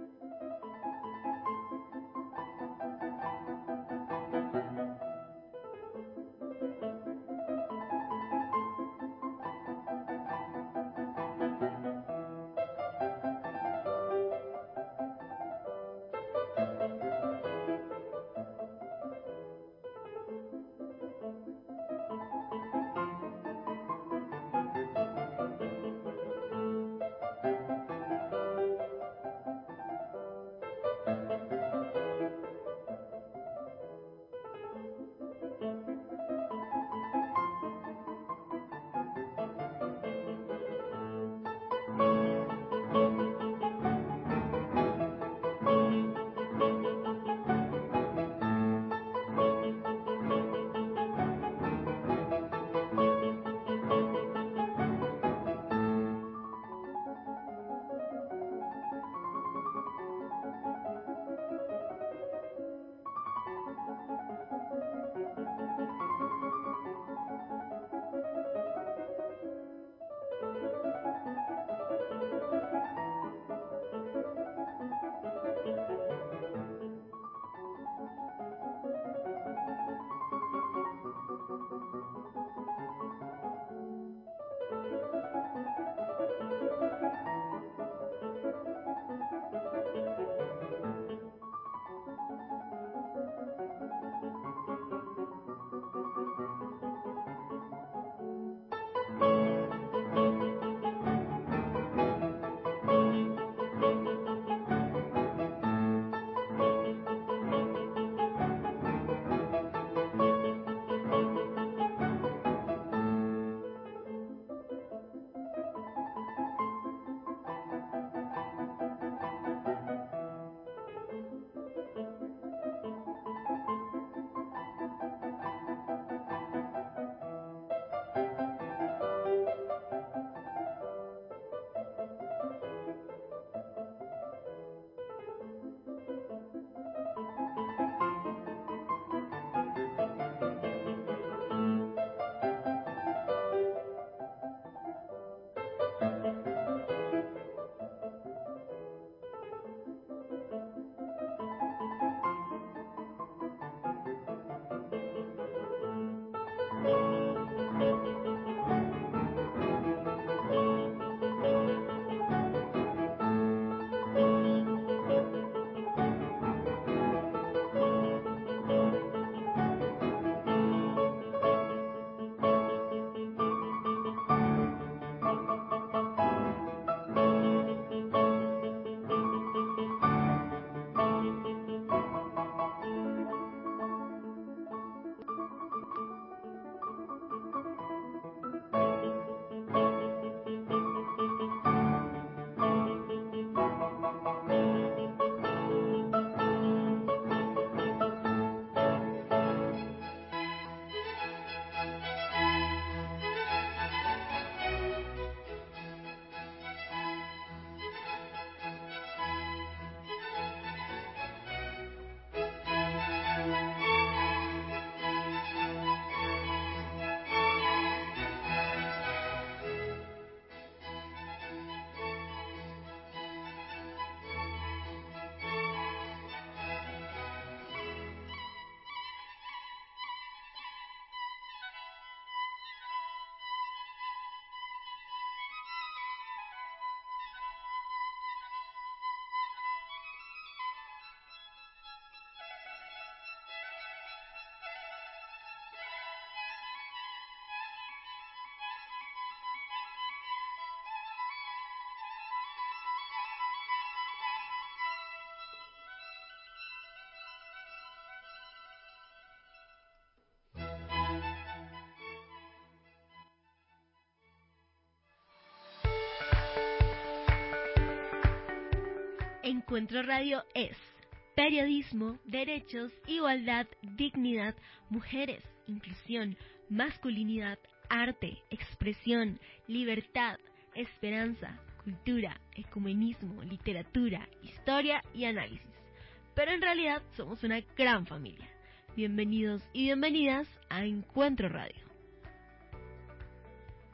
Encuentro Radio es periodismo, derechos, igualdad, dignidad, mujeres, inclusión, masculinidad, arte, expresión, libertad, esperanza, cultura, ecumenismo, literatura, historia y análisis. Pero en realidad somos una gran familia. Bienvenidos y bienvenidas a Encuentro Radio.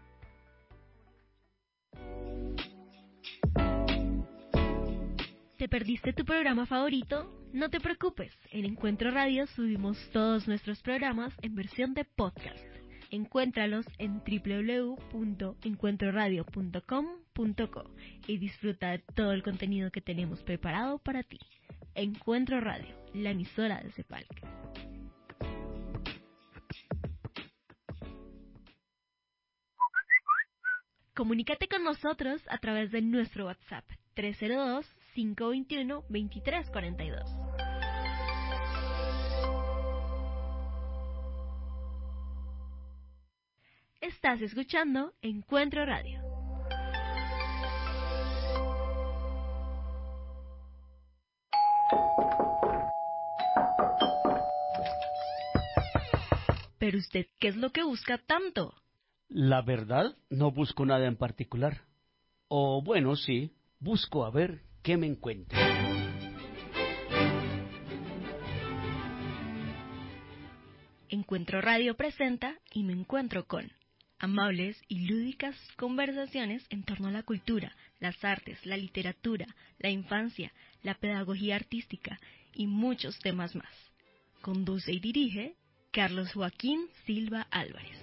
¿Te perdiste tu programa favorito, no te preocupes. En Encuentro Radio subimos todos nuestros programas en versión de podcast. Encuéntralos en www.encuentroradio.com.co y disfruta de todo el contenido que tenemos preparado para ti. Encuentro Radio, la emisora de Cepalc. Comunícate con nosotros a través de nuestro WhatsApp 302-521-2342. Estás escuchando Encuentro Radio. Pero usted, ¿qué es lo que busca tanto? La verdad, no busco nada en particular. O bueno, sí, busco a ver qué me encuentro. Encuentro Radio presenta Y me encuentro con amables y lúdicas conversaciones en torno a la cultura, las artes, la literatura, la infancia, la pedagogía artística y muchos temas más. Conduce y dirige Carlos Joaquín Silva Álvarez.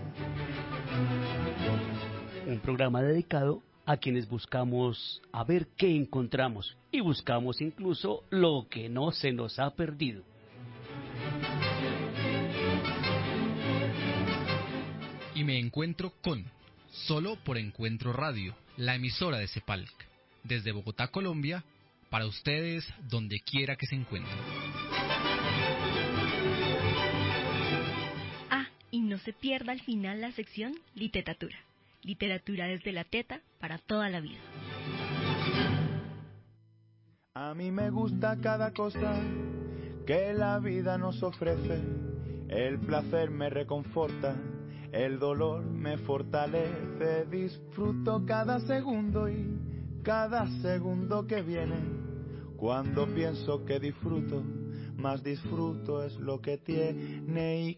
Un programa dedicado a quienes buscamos a ver qué encontramos y buscamos incluso lo que no se nos ha perdido. Y me encuentro con, solo por Encuentro Radio, la emisora de Cepalc, desde Bogotá, Colombia, para ustedes donde quiera que se encuentren. Ah, y no se pierda al final la sección Literatura. Literatura desde la teta para toda la vida. A mí me gusta cada cosa que la vida nos ofrece. El placer me reconforta, el dolor me fortalece. Disfruto cada segundo y cada segundo que viene. Cuando pienso que disfruto, más disfruto es lo que tiene. Y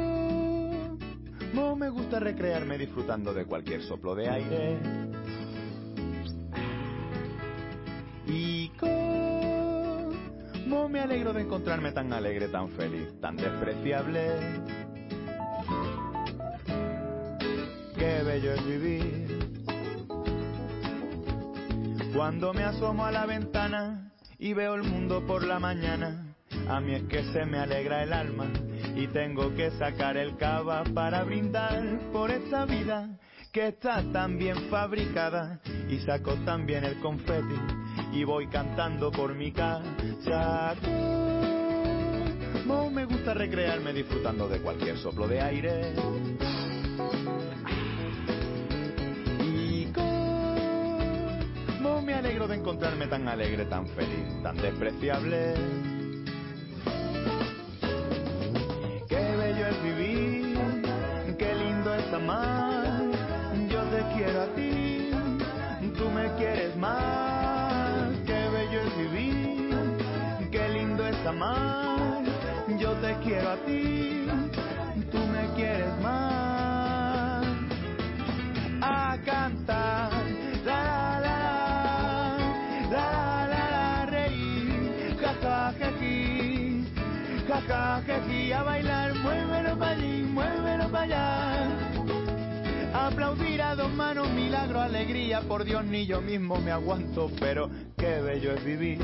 como me gusta recrearme disfrutando de cualquier soplo de aire. Y como me alegro de encontrarme tan alegre, tan feliz, tan despreciable. Qué bello es vivir. Cuando me asomo a la ventana y veo el mundo por la mañana, a mí es que se me alegra el alma y tengo que sacar el cava para brindar por esta vida que está tan bien fabricada. Y saco también el confeti y voy cantando por mi casa. Como me gusta recrearme disfrutando de cualquier soplo de aire. Y como me alegro de encontrarme tan alegre, tan feliz, tan despreciable. Qué bello es vivir, qué lindo es amar. Yo te quiero a ti, tú me quieres más. Qué bello es vivir, qué lindo es amar. Yo te quiero a ti, tú me quieres más. A cantar, la la la, la la la, reír, jaja jeji, jaja jeji, a bailar, muévelo para allí, muévelo para allá. Aplaudir a dos manos, milagro, alegría, por Dios ni yo mismo me aguanto, pero qué bello es vivir.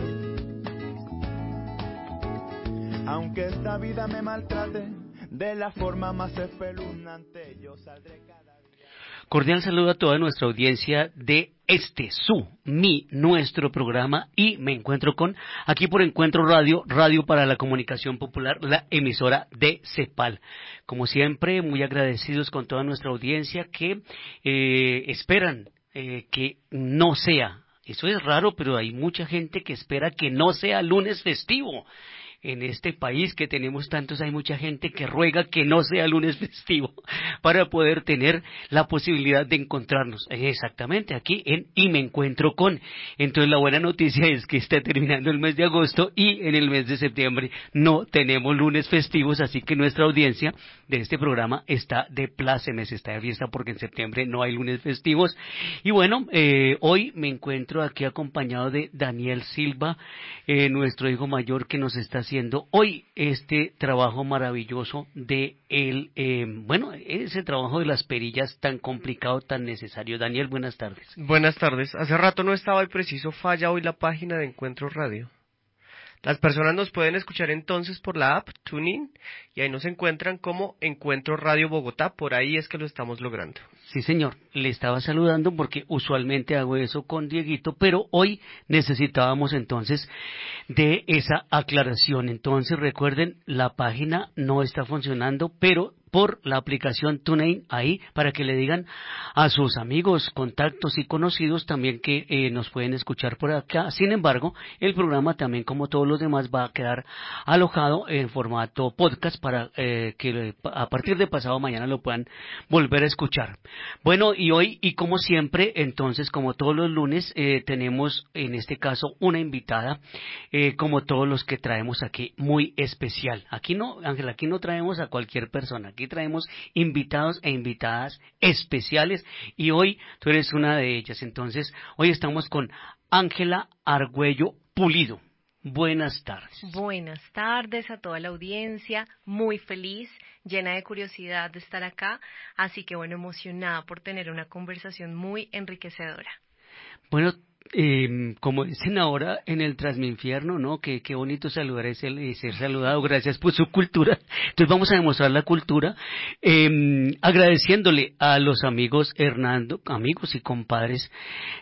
Aunque esta vida me maltrate de la forma más espeluznante, yo saldré cada día. Cordial saludo a toda nuestra audiencia de nuestro programa Y me encuentro con, aquí por Encuentro Radio, Radio para la Comunicación Popular, la emisora de Cepal. Como siempre, muy agradecidos con toda nuestra audiencia que esperan que no sea, eso es raro, pero hay mucha gente que espera que no sea lunes festivo. en este país que tenemos tantos, hay mucha gente que ruega que no sea lunes festivo para poder tener la posibilidad de encontrarnos exactamente aquí en Y me encuentro con. Entonces la buena noticia es que está terminando el mes de agosto y en el mes de septiembre no tenemos lunes festivos, así que nuestra audiencia de este programa está de plácemes, está de fiesta porque en septiembre no hay lunes festivos. Y bueno, hoy me encuentro aquí acompañado de Daniel Silva, nuestro hijo mayor, que nos está haciendo hoy este trabajo maravilloso de ese trabajo de las perillas tan complicado, tan necesario. Daniel, buenas tardes. Buenas tardes. Hace rato no estaba y preciso falla hoy la página de Encuentro Radio. Las personas nos pueden escuchar entonces por la app TuneIn y ahí nos encuentran como Encuentro Radio Bogotá, por ahí es que lo estamos logrando. Sí, señor, le estaba saludando porque usualmente hago eso con Dieguito, pero hoy necesitábamos entonces de esa aclaración. Entonces recuerden, la página no está funcionando, pero por la aplicación TuneIn ahí para que le digan a sus amigos, contactos y conocidos también que nos pueden escuchar por acá. Sin embargo, el programa también, como todos los demás, va a quedar alojado en formato podcast para que a partir de pasado mañana lo puedan volver a escuchar. Bueno, y hoy, y como siempre, entonces, como todos los lunes, tenemos en este caso una invitada, como todos los que traemos aquí, muy especial. Aquí no, Ángela, aquí no traemos a cualquier persona. Aquí traemos invitados e invitadas especiales y hoy tú eres una de ellas. Entonces, hoy estamos con Ángela Argüello Pulido. Buenas tardes. Buenas tardes a toda la audiencia, muy feliz, llena de curiosidad de estar acá, así que bueno, emocionada por tener una conversación muy enriquecedora. Bueno, como dicen ahora en el Transminfierno, ¿no? Qué bonito saludar y ser saludado, gracias por su cultura. Entonces vamos a demostrar la cultura, agradeciéndole a los amigos amigos y compadres,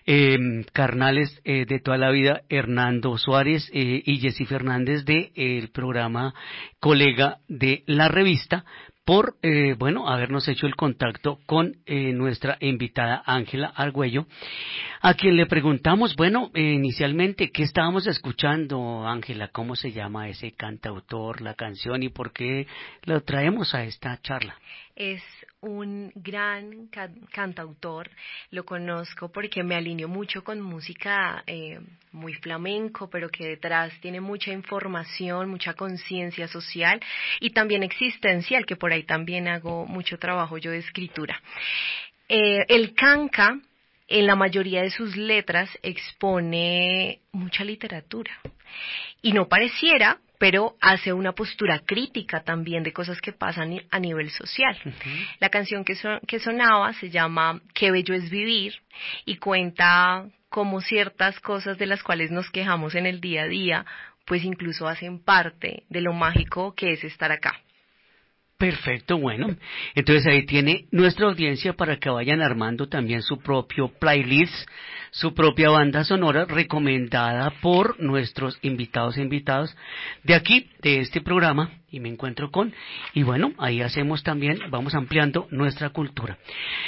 carnales de toda la vida, Hernando Suárez y Jessy Fernández el programa Colega de la Revista, por habernos hecho el contacto con nuestra invitada Ángela Argüello, a quien le preguntamos, inicialmente, ¿qué estábamos escuchando, Ángela? ¿Cómo se llama ese cantautor, la canción y por qué lo traemos a esta charla? Es un gran cantautor, lo conozco porque me alineo mucho con música muy flamenco, pero que detrás tiene mucha información, mucha conciencia social y también existencial, que por ahí también hago mucho trabajo yo de escritura. El canca, en la mayoría de sus letras, expone mucha literatura y no pareciera, pero hace una postura crítica también de cosas que pasan a nivel social. Uh-huh. La canción que sonaba se llama Qué bello es vivir y cuenta cómo ciertas cosas de las cuales nos quejamos en el día a día, pues incluso hacen parte de lo mágico que es estar acá. Perfecto, bueno, entonces ahí tiene nuestra audiencia para que vayan armando también su propio playlist, su propia banda sonora recomendada por nuestros invitados e invitadas de aquí, de este programa, y me encuentro con, y bueno, ahí hacemos también, vamos ampliando nuestra cultura.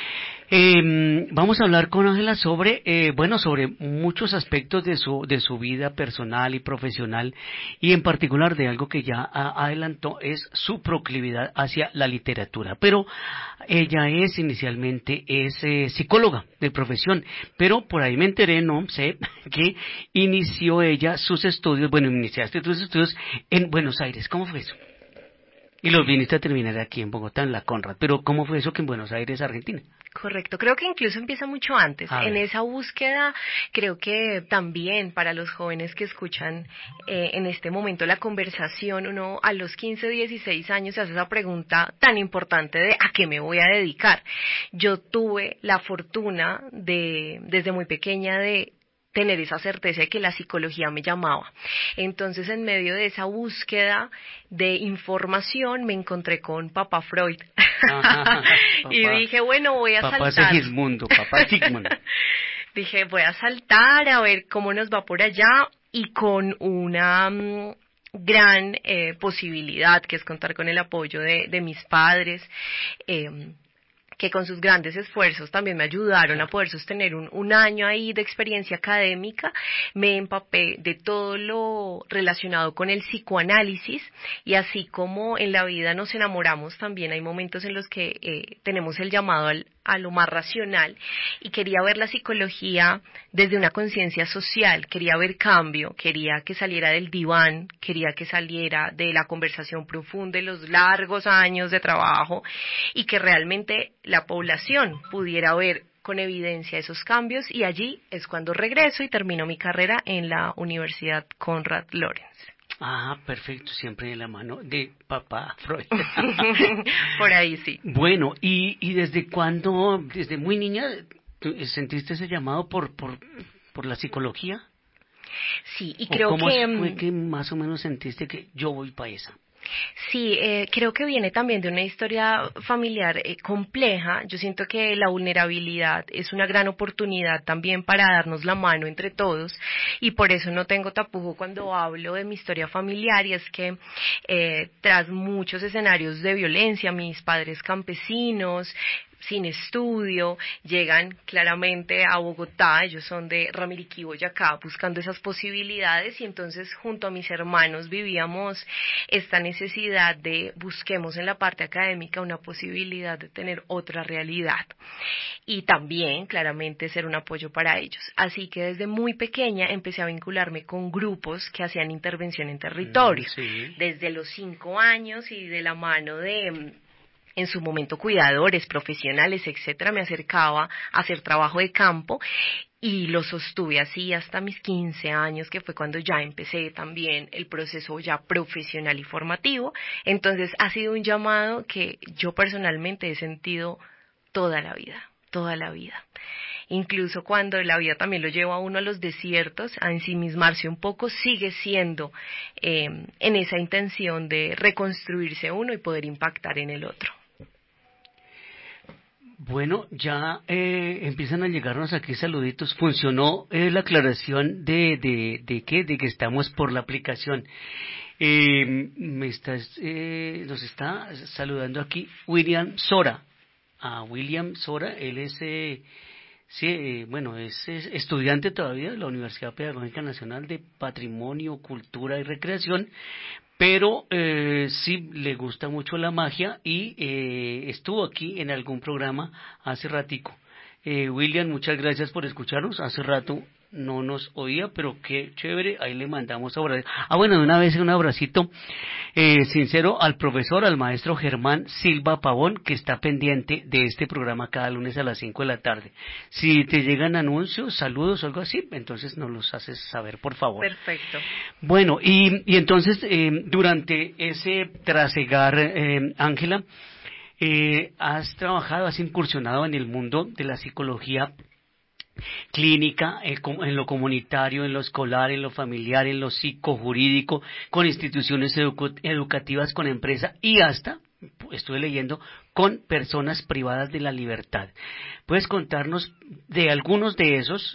Vamos a hablar con Ángela sobre muchos aspectos de su vida personal y profesional y en particular de algo que ya adelantó, es su proclividad hacia la literatura. Pero ella inicialmente es psicóloga de profesión, pero por ahí me enteré, no sé, que inició ella sus estudios, iniciaste tus estudios en Buenos Aires. ¿Cómo fue eso? Y los viniste a terminar aquí en Bogotá, en la Conrad. Pero ¿cómo fue eso que en Buenos Aires, Argentina? Correcto, creo que incluso empieza mucho antes. En esa búsqueda, creo que también para los jóvenes que escuchan en este momento la conversación, uno a los 15, 16 años se hace esa pregunta tan importante de ¿a qué me voy a dedicar? Yo tuve la fortuna desde muy pequeña de tener esa certeza de que la psicología me llamaba. Entonces, en medio de esa búsqueda de información, me encontré con Papá Freud. Y dije, voy a saltar. Papá Segismundo. Dije, voy a saltar a ver cómo nos va por allá, y con una gran posibilidad, que es contar con el apoyo de mis padres, que con sus grandes esfuerzos también me ayudaron a poder sostener un año ahí de experiencia académica, me empapé de todo lo relacionado con el psicoanálisis, y así como en la vida nos enamoramos, también hay momentos en los que tenemos el llamado a lo más racional, y quería ver la psicología desde una conciencia social, quería ver cambio, quería que saliera del diván, quería que saliera de la conversación profunda de los largos años de trabajo, y que realmente la población pudiera ver con evidencia esos cambios, y allí es cuando regreso y termino mi carrera en la Universidad Konrad Lorenz. Ah, perfecto, siempre de la mano de papá Freud. Por ahí sí. Bueno, ¿y desde cuándo, desde muy niña, sentiste ese llamado por la psicología? Sí, y ¿O creo cómo que fue que más o menos sentiste que yo voy para esa? sí, creo que viene también de una historia familiar compleja. Yo siento que la vulnerabilidad es una gran oportunidad también para darnos la mano entre todos, y por eso no tengo tapujo cuando hablo de mi historia familiar, y es que tras muchos escenarios de violencia, mis padres campesinos, sin estudio, llegan claramente a Bogotá, ellos son de Ramiriquí, Boyacá, buscando esas posibilidades, y entonces junto a mis hermanos vivíamos esta necesidad de busquemos en la parte académica una posibilidad de tener otra realidad, y también claramente ser un apoyo para ellos. Así que desde muy pequeña empecé a vincularme con grupos que hacían intervención en territorio, Sí. desde los 5 años, y de la mano de en su momento cuidadores, profesionales, etcétera, me acercaba a hacer trabajo de campo, y lo sostuve así hasta mis 15 años, que fue cuando ya empecé también el proceso ya profesional y formativo. Entonces ha sido un llamado que yo personalmente he sentido toda la vida, toda la vida. Incluso cuando la vida también lo lleva a uno a los desiertos, a ensimismarse un poco, sigue siendo en esa intención de reconstruirse uno y poder impactar en el otro. Bueno, ya empiezan a llegarnos aquí saluditos. Funcionó la aclaración de que estamos por la aplicación. Nos está saludando aquí William Sora. A William Sora, él es, es estudiante todavía de la Universidad Pedagógica Nacional de Patrimonio, Cultura y Recreación, pero sí le gusta mucho la magia, y estuvo aquí en algún programa hace ratico. William, muchas gracias por escucharnos. Hace rato no nos oía, pero qué chévere, ahí le mandamos abrazos. Bueno, de una vez un abracito sincero al profesor, al maestro Germán Silva Pavón, que está pendiente de este programa cada lunes a las 5 de la tarde. Si te llegan anuncios, saludos o algo así, entonces nos los haces saber, por favor. Perfecto. Bueno, y entonces durante ese trasegar, Ángela, has trabajado, has incursionado en el mundo de la psicología clínica, en lo comunitario, en lo escolar, en lo familiar, en lo psicojurídico, con instituciones educativas, con empresa, y hasta, estuve leyendo, con personas privadas de la libertad. ¿Puedes contarnos de algunos de esos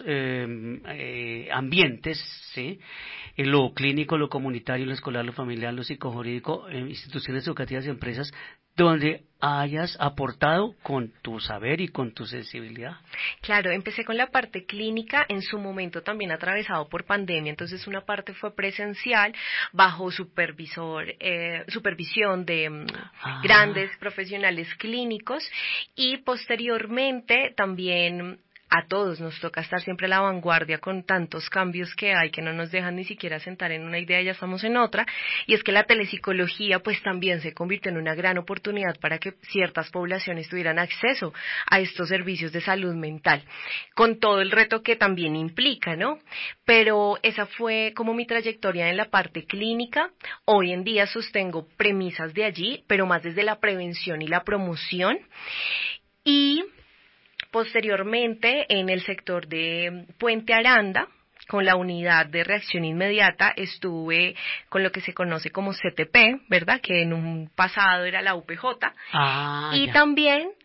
ambientes, ¿sí? En lo clínico, lo comunitario, lo escolar, lo familiar, lo psicojurídico, instituciones educativas y empresas, donde hayas aportado con tu saber y con tu sensibilidad? Claro, empecé con la parte clínica, en su momento también atravesado por pandemia, entonces una parte fue presencial, bajo supervisión de grandes profesionales clínicos, y posteriormente también a todos nos toca estar siempre a la vanguardia con tantos cambios que hay que no nos dejan ni siquiera sentar en una idea y ya estamos en otra, y es que la telepsicología pues también se convirtió en una gran oportunidad para que ciertas poblaciones tuvieran acceso a estos servicios de salud mental, con todo el reto que también implica, ¿no? Pero esa fue como mi trayectoria en la parte clínica. Hoy en día sostengo premisas de allí, pero más desde la prevención y la promoción, y posteriormente, en el sector de Puente Aranda, con la unidad de reacción inmediata, estuve con lo que se conoce como CTP, ¿verdad? Que en un pasado era la UPJ. Y Ya. también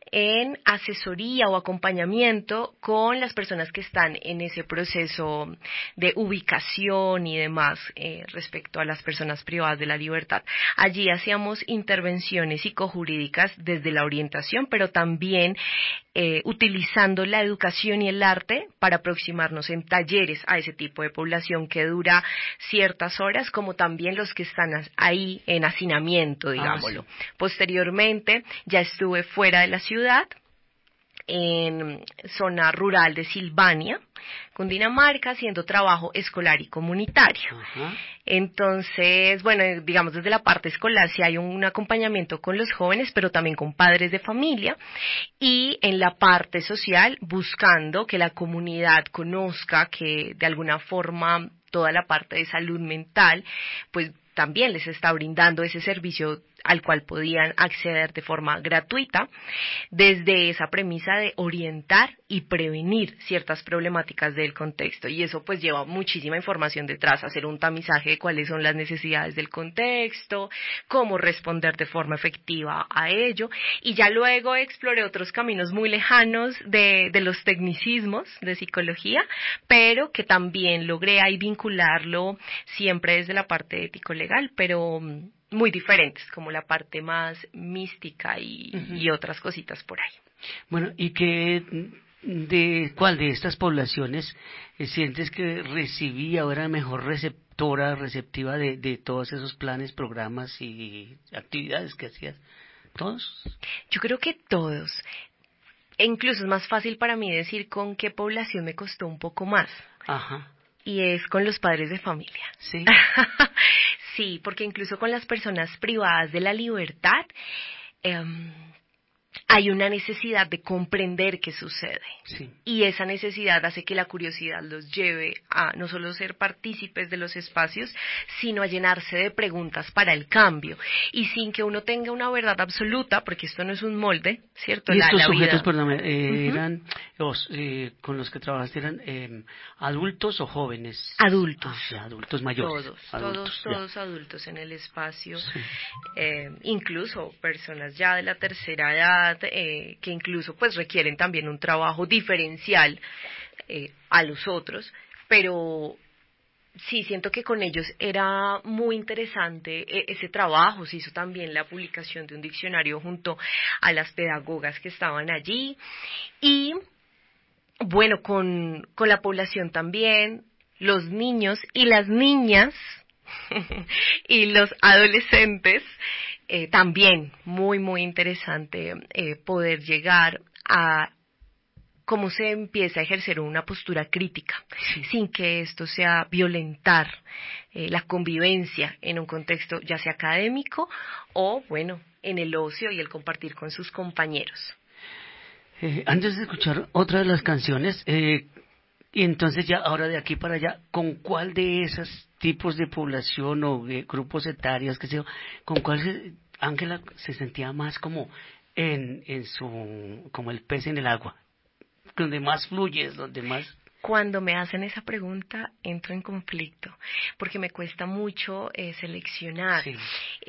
en asesoría o acompañamiento con las personas que están en ese proceso de ubicación y demás respecto a las personas privadas de la libertad. Allí hacíamos intervenciones psicojurídicas desde la orientación, pero también utilizando la educación y el arte para aproximarnos en talleres a ese tipo de población que dura ciertas horas, como también los que están ahí en hacinamiento, digámoslo. Sí. Posteriormente ya estuve fuera de la ciudad, en zona rural de Silvania, Cundinamarca, haciendo trabajo escolar y comunitario. Ajá. Entonces, bueno, digamos desde la parte escolar sí hay un acompañamiento con los jóvenes, pero también con padres de familia, y en la parte social buscando que la comunidad conozca que de alguna forma toda la parte de salud mental, pues también les está brindando ese servicio al cual podían acceder de forma gratuita, desde esa premisa de orientar y prevenir ciertas problemáticas del contexto. Y eso pues lleva muchísima información detrás, hacer un tamizaje de cuáles son las necesidades del contexto, cómo responder de forma efectiva a ello. Y ya luego exploré otros caminos muy lejanos de los tecnicismos de psicología, pero que también logré ahí vincularlo siempre desde la parte ético-legal, pero muy diferentes, como la parte más mística y otras cositas por ahí. Bueno, ¿y cuál de estas poblaciones sientes que recibía o era mejor receptiva de todos esos planes, programas y actividades que hacías? ¿Todos? Yo creo que todos. E incluso es más fácil para mí decir con qué población me costó un poco más. Ajá. Y es con los padres de familia. Sí. Sí, porque incluso con las personas privadas de la libertad hay una necesidad de comprender qué sucede. Sí. Y esa necesidad hace que la curiosidad los lleve a no solo ser partícipes de los espacios, sino a llenarse de preguntas para el cambio. Y sin que uno tenga una verdad absoluta, porque esto no es un molde, ¿cierto? ¿Y estos sujetos, vida. perdón, eran, con los que trabajaste, eran adultos o jóvenes? Adultos. Ya, adultos mayores. Todos adultos en el espacio. Sí. Incluso personas ya de la tercera edad, que incluso pues requieren también un trabajo diferencial a los otros, pero sí siento que con ellos era muy interesante ese trabajo. Se hizo también la publicación de un diccionario junto a las pedagogas que estaban allí, y bueno, con la población también, los niños y las niñas y los adolescentes, también muy interesante poder llegar a cómo se empieza a ejercer una postura crítica, sin que esto sea violentar la convivencia en un contexto ya sea académico o, bueno, en el ocio y el compartir con sus compañeros. Antes de escuchar otra de las canciones, y entonces ya ahora de aquí para allá, ¿con cuál de esos tipos de población o de grupos etarios, qué sé yo, con cuál Ángela se sentía más como como el pez en el agua, donde más fluyes, donde más? Cuando me hacen esa pregunta entro en conflicto, porque me cuesta mucho seleccionar. Sí.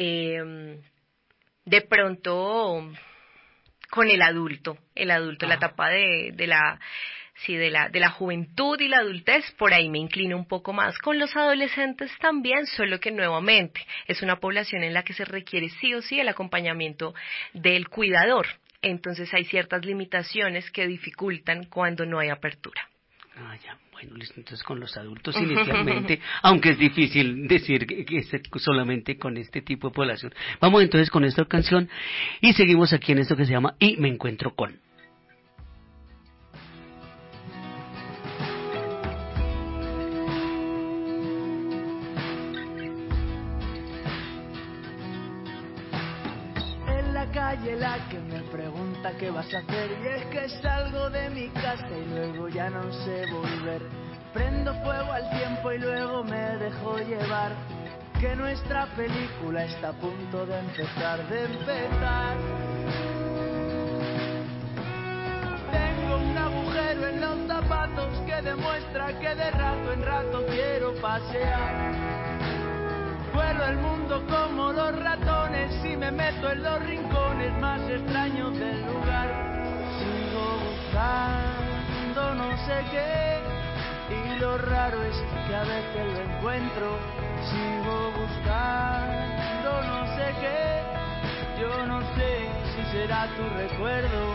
De pronto con el adulto, la etapa de la juventud y la adultez, por ahí me inclino un poco más. Con los adolescentes también, solo que nuevamente es una población en la que se requiere sí o sí el acompañamiento del cuidador. Entonces hay ciertas limitaciones que dificultan cuando no hay apertura. Ya, bueno, listo. Entonces con los adultos inicialmente, aunque es difícil decir que es solamente con este tipo de población. Vamos entonces con esta canción y seguimos aquí en esto que se llama Y me encuentro con. Calle la que me pregunta qué vas a hacer, y es que salgo de mi casa y luego ya no sé volver. Prendo fuego al tiempo y luego me dejo llevar, que nuestra película está a punto de empezar, Tengo un agujero en los zapatos que demuestra que de rato en rato quiero pasear. Vuelo el mundo como los ratones y me meto en los rincones más extraños del lugar. sé qué. Y lo raro es que a veces lo encuentro, sigo buscando no sé qué. Yo no sé si será tu recuerdo.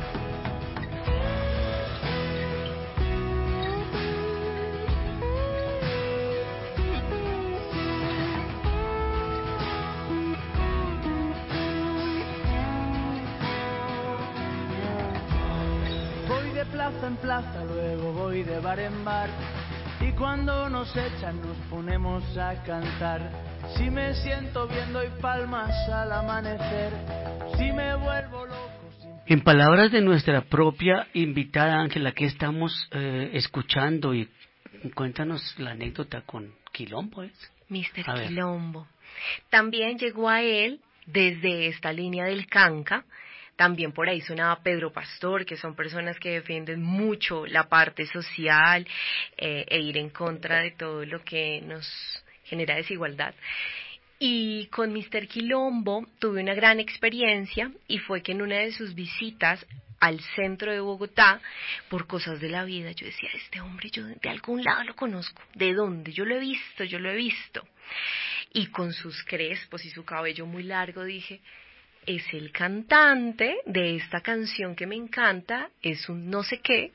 Voy de plaza en plaza, luego voy de bar en bar, y cuando nos echan nos ponemos a cantar. Si me siento bien doy palmas al amanecer, si me vuelvo loco. En palabras de nuestra propia invitada Ángela, que estamos escuchando, y cuéntanos la anécdota con Quilombo, ¿es? Mr. Quilombo. También llegó a él desde esta línea del canca. También por ahí sonaba Pedro Pastor, que son personas que defienden mucho la parte social e ir en contra de todo lo que nos genera desigualdad. Y con Mr. Quilombo tuve una gran experiencia, y fue que en una de sus visitas al centro de Bogotá, por cosas de la vida, yo decía, este hombre yo de algún lado lo conozco. ¿De dónde? Yo lo he visto. Y con sus crespos y su cabello muy largo dije, es el cantante de esta canción que me encanta, es un no sé qué.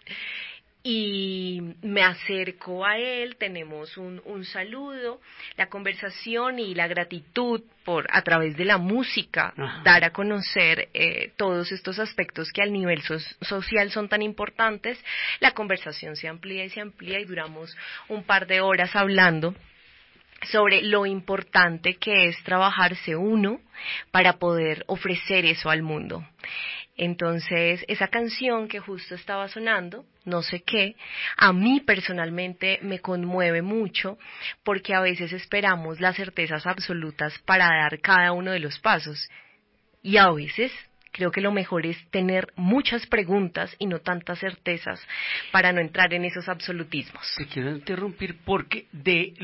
Y me acerco a él, tenemos un saludo, la conversación y la gratitud por, a través de la música, dar a conocer todos estos aspectos que al nivel social son tan importantes. La conversación se amplía y duramos un par de horas hablando sobre lo importante que es trabajarse uno para poder ofrecer eso al mundo. Entonces, esa canción que justo estaba sonando, no sé qué, a mí personalmente me conmueve mucho, porque a veces esperamos las certezas absolutas para dar cada uno de los pasos, y a veces creo que lo mejor es tener muchas preguntas y no tantas certezas para no entrar en esos absolutismos. Te quiero interrumpir porque de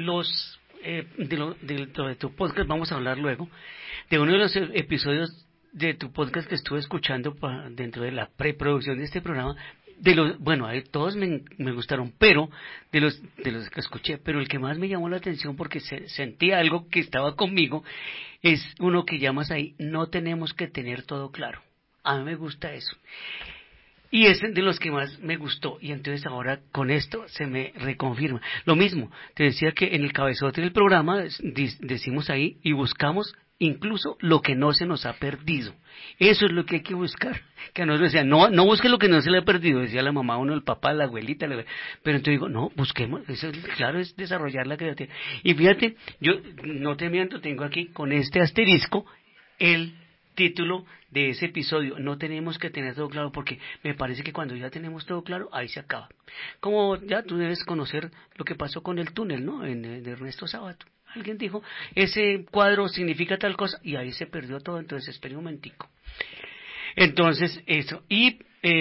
tu podcast vamos a hablar luego, de uno de los episodios de tu podcast que estuve escuchando dentro de la preproducción de este programa. Todos me gustaron, pero de los que escuché, pero el que más me llamó la atención porque sentía algo que estaba conmigo, es uno que llamas ahí, no tenemos que tener todo claro. A mí me gusta eso. Y es de los que más me gustó, y entonces ahora con esto se me reconfirma. Lo mismo, te decía que en el cabezote del programa decimos ahí y buscamos incluso lo que no se nos ha perdido. Eso es lo que hay que buscar. Que a nosotros decían, no busque lo que no se le ha perdido, decía la mamá, uno, el papá, la abuelita. Pero entonces digo, no, busquemos, eso claro es desarrollar la creatividad. Y fíjate, yo no te miento, tengo aquí con este asterisco el título de ese episodio, no tenemos que tener todo claro, porque me parece que cuando ya tenemos todo claro, ahí se acaba. Como ya tú debes conocer lo que pasó con el túnel, ¿no? De Ernesto Sábato. Alguien dijo, ese cuadro significa tal cosa, y ahí se perdió todo, entonces espere un momentico. Entonces, eso. Y,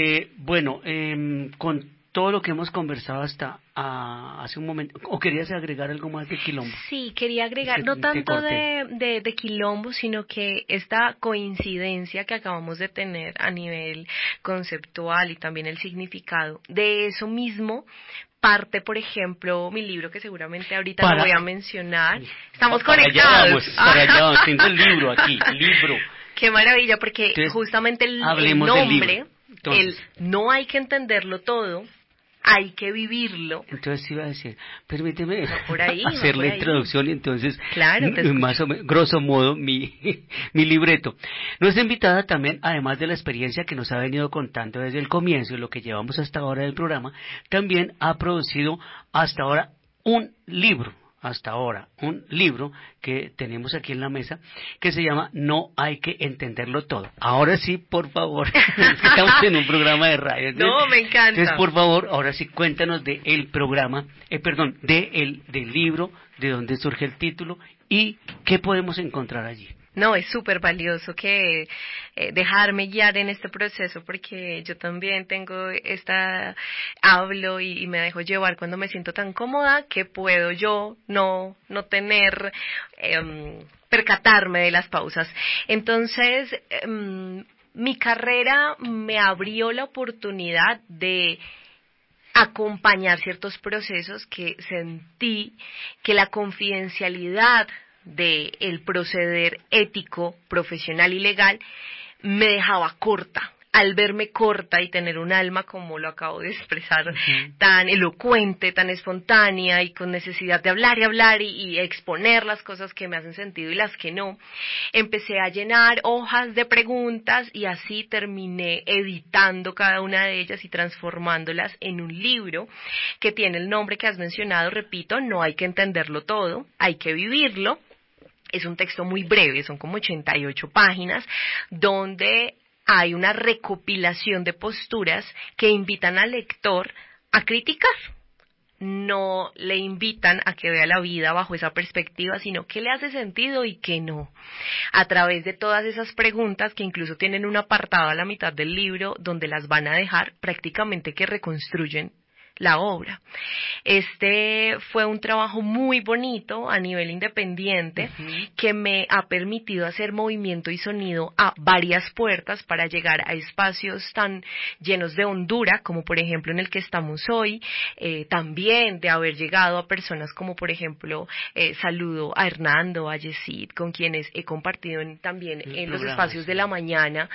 con todo lo que hemos conversado hasta hace un momento, ¿o querías agregar algo más de Quilombo? Sí, quería agregar, no tanto de Quilombo, sino que esta coincidencia que acabamos de tener a nivel conceptual y también el significado, de eso mismo parte, por ejemplo, mi libro, que seguramente ahorita lo voy a mencionar. Estamos conectados. Para allá vamos, tengo el libro aquí, libro. Qué maravilla, porque entonces, justamente el nombre, el no hay que entenderlo todo, hay que vivirlo. Entonces iba a decir, permíteme hacer la introducción y entonces, claro, más o menos, grosso modo, mi libreto. Nuestra invitada también, además de la experiencia que nos ha venido contando desde el comienzo, lo que llevamos hasta ahora del programa, también ha producido hasta ahora un libro que tenemos aquí en la mesa, que se llama No hay que entenderlo todo. Ahora sí, por favor, estamos en un programa de radio. No, me encanta. Entonces, por favor, ahora sí, cuéntanos del programa, del libro, de dónde surge el título y qué podemos encontrar allí. No, es súper valioso que dejarme guiar en este proceso, porque yo también hablo y me dejo llevar cuando me siento tan cómoda que puedo yo no tener, percatarme de las pausas. Entonces, mi carrera me abrió la oportunidad de acompañar ciertos procesos que sentí que la confidencialidad del proceder ético, profesional y legal me dejaba corta. Al verme corta y tener un alma, como lo acabo de expresar, tan elocuente, tan espontánea y con necesidad de hablar y hablar y exponer las cosas que me hacen sentido y las que no, empecé a llenar hojas de preguntas y así terminé editando cada una de ellas y transformándolas en un libro que tiene el nombre que has mencionado, repito, no hay que entenderlo todo, hay que vivirlo. Es un texto muy breve, son como 88 páginas, donde hay una recopilación de posturas que invitan al lector a criticar. No le invitan a que vea la vida bajo esa perspectiva, sino qué le hace sentido y qué no. A través de todas esas preguntas, que incluso tienen un apartado a la mitad del libro, donde las van a dejar prácticamente que reconstruyen la obra. Este fue un trabajo muy bonito a nivel independiente que me ha permitido hacer movimiento y sonido a varias puertas para llegar a espacios tan llenos de hondura como por ejemplo en el que estamos hoy, también de haber llegado a personas como por ejemplo saludo a Hernando, a Yesid, con quienes he compartido también en los espacios de la mañana.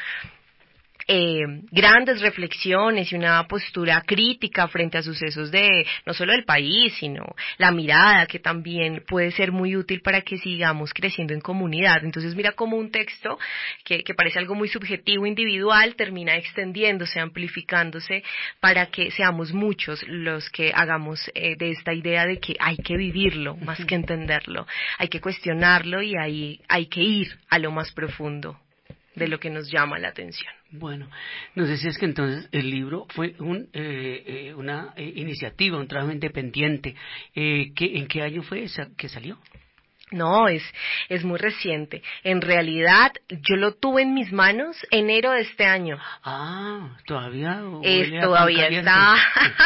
Grandes reflexiones y una postura crítica frente a sucesos de no solo del país, sino la mirada que también puede ser muy útil para que sigamos creciendo en comunidad. Entonces mira cómo un texto que parece algo muy subjetivo, individual, termina extendiéndose, amplificándose para que seamos muchos los que hagamos de esta idea de que hay que vivirlo más que entenderlo, hay que cuestionarlo y hay que ir a lo más profundo de lo que nos llama la atención. Bueno, nos decías que entonces el libro fue una iniciativa, un trabajo independiente. ¿En qué año fue que salió? No, es muy reciente. En realidad, yo lo tuve en mis manos enero de este año. Ah, todavía. Todavía está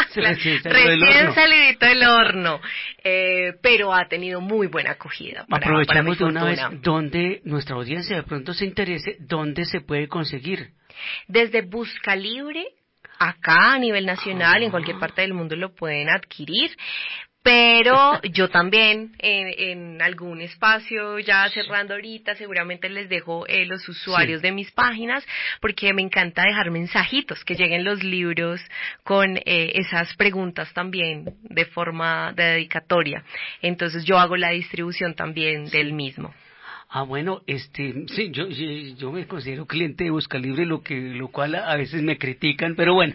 recién salidito del horno, pero ha tenido muy buena acogida. Aprovechemos de una vez donde nuestra audiencia de pronto se interese, dónde se puede conseguir. Desde Busca Libre, acá a nivel nacional, en cualquier parte del mundo lo pueden adquirir. Pero yo también en algún espacio, ya cerrando ahorita, seguramente les dejo los usuarios de mis páginas, porque me encanta dejar mensajitos, que lleguen los libros con esas preguntas también de forma de dedicatoria. Entonces yo hago la distribución también del mismo. Ah, bueno, sí, yo me considero cliente de Buscalibre, lo cual a veces me critican, pero bueno.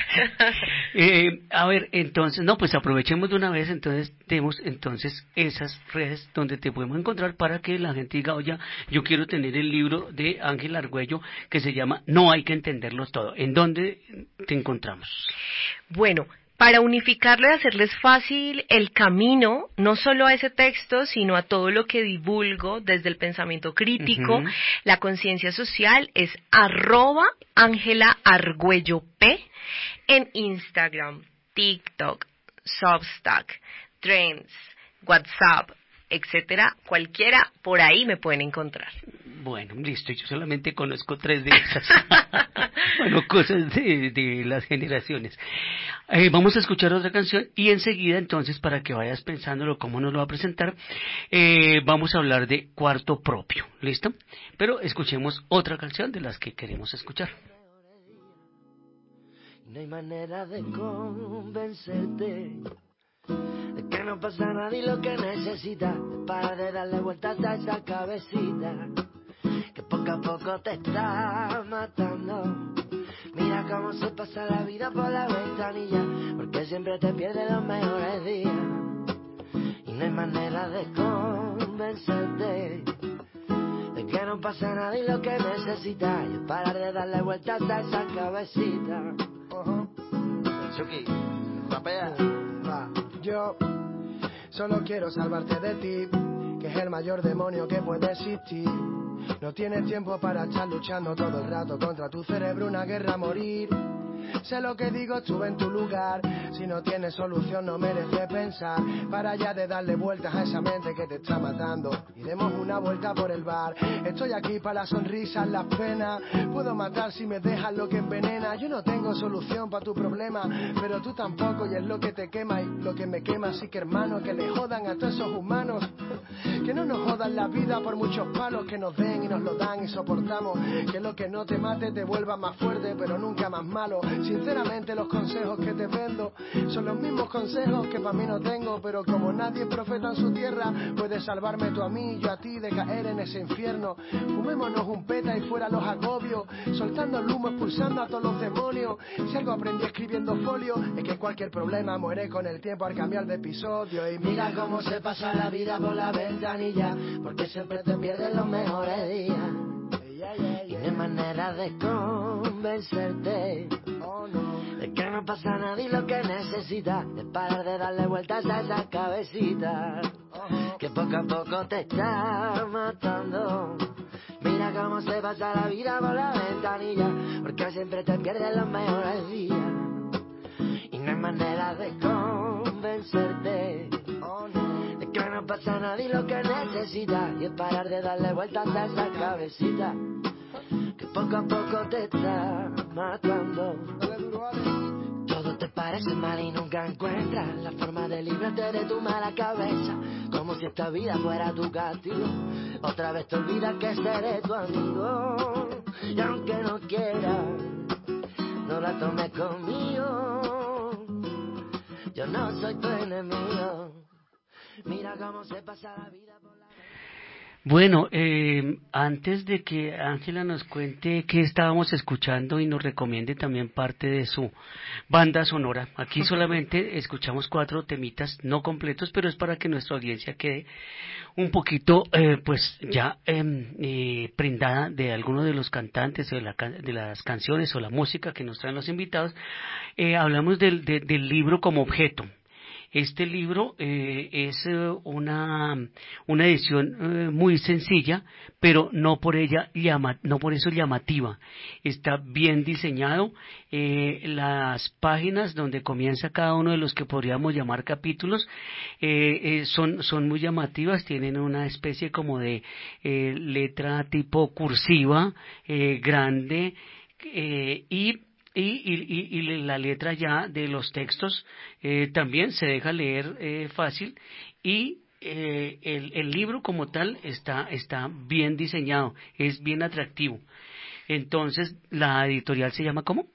A ver, entonces, no, pues aprovechemos de una vez, entonces, demos entonces esas redes donde te podemos encontrar para que la gente diga, oye, yo quiero tener el libro de Ángel Argüello que se llama No hay que entenderlo todo. ¿En dónde te encontramos? Bueno, para unificarlo y hacerles fácil el camino, no solo a ese texto, sino a todo lo que divulgo desde el pensamiento crítico, la conciencia social, es @AngelaArgüelloP en Instagram, TikTok, Substack, Trends, WhatsApp, etcétera, cualquiera, por ahí me pueden encontrar. Bueno, listo, yo solamente conozco 3 de esas. Bueno, cosas de las generaciones. Vamos a escuchar otra canción y enseguida, entonces, para que vayas pensándolo cómo nos lo va a presentar, vamos a hablar de Cuarto Propio, ¿listo? Pero escuchemos otra canción de las que queremos escuchar. No hay manera de convencerte de que no pasa nada y lo que necesitas es para de darle vueltas a esa cabecita que poco a poco te está matando. Mira cómo se pasa la vida por la ventanilla, porque siempre te pierdes los mejores días. Y no hay manera de convencerte de que no pasa nada y lo que necesitas es parar de darle vueltas a esa cabecita. Chucky, rapea. Yo solo quiero salvarte de ti, que es el mayor demonio que puede existir. No tienes tiempo para estar luchando todo el rato contra tu cerebro, una guerra a morir. Sé lo que digo, estuve en tu lugar. Si no tienes solución no merece pensar. Para ya de darle vueltas a esa mente que te está matando. Y demos una vuelta por el bar. Estoy aquí para las sonrisas, las penas. Puedo matar si me dejas lo que envenena. Yo no tengo solución para tu problema, pero tú tampoco, y es lo que te quema y lo que me quema. Así que hermano, que le jodan a todos esos humanos. Que no nos jodan la vida por muchos palos que nos den y nos lo dan y soportamos. Que lo que no te mate te vuelva más fuerte, pero nunca más malo. Sinceramente los consejos que te vendo son los mismos consejos que para mí no tengo. Pero como nadie es profeta en su tierra, puedes salvarme tú a mí y yo a ti de caer en ese infierno. Fumémonos un peta y fuera los agobios, soltando el humo, expulsando a todos los demonios. Si algo aprendí escribiendo folio es que cualquier problema muere con el tiempo al cambiar de episodio. Y mira cómo se pasa la vida por la ventanilla, porque siempre te pierdes los mejores días. Y no hay manera de convencerte de que no pasa nada y lo que necesitas es parar de darle vueltas a esa cabecita que poco a poco te está matando. Mira cómo se pasa la vida por la ventanilla, porque siempre te pierdes los mejores días. Y no hay manera de convencerte de que no pasa nada y lo que necesitas y es parar de darle vueltas a esa cabecita que poco a poco te está matando. Todo te parece mal y nunca encuentras la forma de librarte de tu mala cabeza, como si esta vida fuera tu castigo. Otra vez te olvidas que seré tu amigo, y aunque no quieras, no la tomes conmigo. Yo no soy tu enemigo. Mira cómo se pasa la vida por la... Bueno, antes de que Ángela nos cuente qué estábamos escuchando y nos recomiende también parte de su banda sonora, aquí solamente escuchamos 4 temitas no completos, pero es para que nuestra audiencia quede un poquito pues ya prendada de alguno de los cantantes o de las canciones o la música que nos traen los invitados. Hablamos del libro como objeto. Este libro es una edición muy sencilla, pero no por eso llamativa. Está bien diseñado. Las páginas donde comienza cada uno de los que podríamos llamar capítulos son muy llamativas. Tienen una especie como de letra tipo cursiva, grande, y la letra ya de los textos también se deja leer fácil, y el libro como tal está bien diseñado, es bien atractivo. Entonces, la editorial se llama ¿cómo?